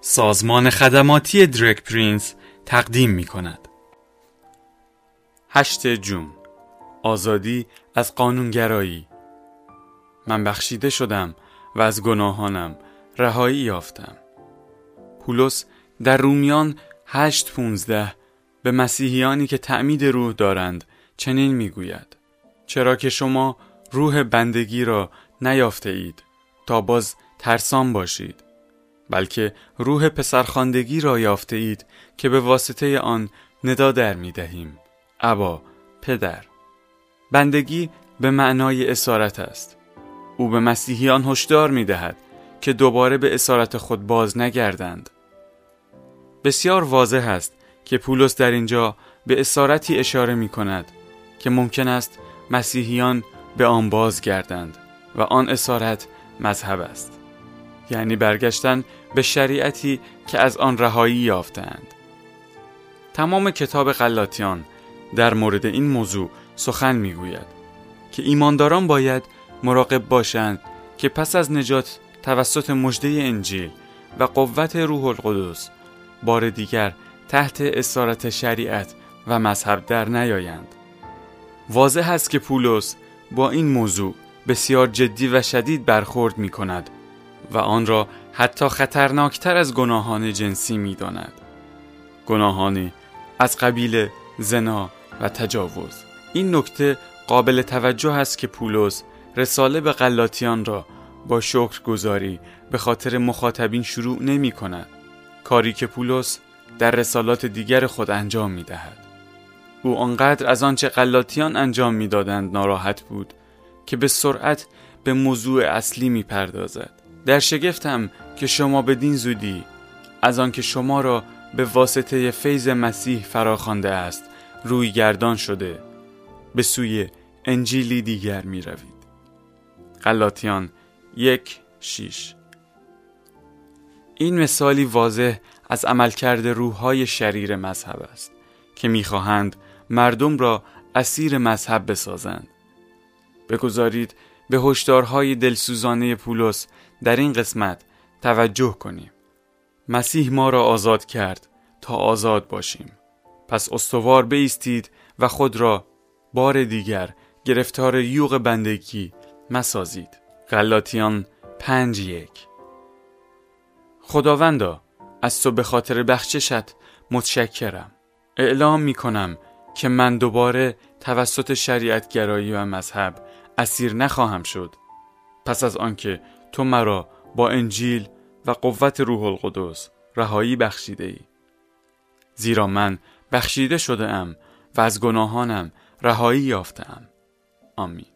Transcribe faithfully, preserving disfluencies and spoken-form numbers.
سازمان خدماتی درگ پرینس تقدیم می کند. هشتم جون، آزادی از قانونگرایی. من بخشیده شدم و از گناهانم رهایی یافتم. پولس در رومیان هشت پونزده به مسیحیانی که تعمید روح دارند چنین می گوید: چرا که شما روح بندگی را نیافته اید تا باز ترسان باشید، بلکه روح پسرخواندگی را یافته اید که به واسطه آن ندا در می دهیم: ابا، پدر. بندگی به معنای اسارت است. او به مسیحیان هشدار می دهد که دوباره به اسارت خود باز نگردند. بسیار واضح است که پولس در اینجا به اسارتی اشاره می کند که ممکن است مسیحیان به آن باز گردند و آن اسارت مذهب است، یعنی برگشتن به شریعتی که از آن رهایی یافتند. تمام کتاب غلاطیان در مورد این موضوع سخن می گوید که ایمانداران باید مراقب باشند که پس از نجات توسط مژده انجیل و قوت روح القدس بار دیگر تحت اسارت شریعت و مذهب در نیایند. واضح است که پولس با این موضوع بسیار جدی و شدید برخورد می کند و آن را حتی خطرناکتر از گناهان جنسی می داند. گناهانی از قبیل زنا و تجاوز. این نکته قابل توجه است که پولس رساله به غلاطیان را با شکرگزاری به خاطر مخاطبین شروع نمی کند، کاری که پولس در رسالات دیگر خود انجام می دهد. او آنقدر از آنچه غلاطیان انجام می دادند ناراحت بود که به سرعت به موضوع اصلی می پردازد. در شگفتم که شما بدین زودی از آن که شما را به واسطه فیض مسیح فراخوانده است روی گردان شده به سوی انجیلی دیگر می روید. غلاطیان یک شیش. این مثالی واضح از عملکرد روح‌های شریر مذهب است که می‌خواهند مردم را اسیر مذهب بسازند. بگذارید به هشدارهای دلسوزانه پولس در این قسمت توجه کنیم. مسیح ما را آزاد کرد تا آزاد باشیم. پس استوار بایستید و خود را بار دیگر گرفتار یوغ بندگی مسازید. غلاطیان پنج یک. خداوندا، از تو به خاطر بخششت متشکرم. اعلام می کنم که من دوباره توسط شریعت گرایی و مذهب اسیر نخواهم شد، پس از آنکه تو مرا با انجیل و قوت روح القدس رهایی بخشیده ای. زیرا من بخشیده شده ام و از گناهانم رهایی یافته ام. آمین.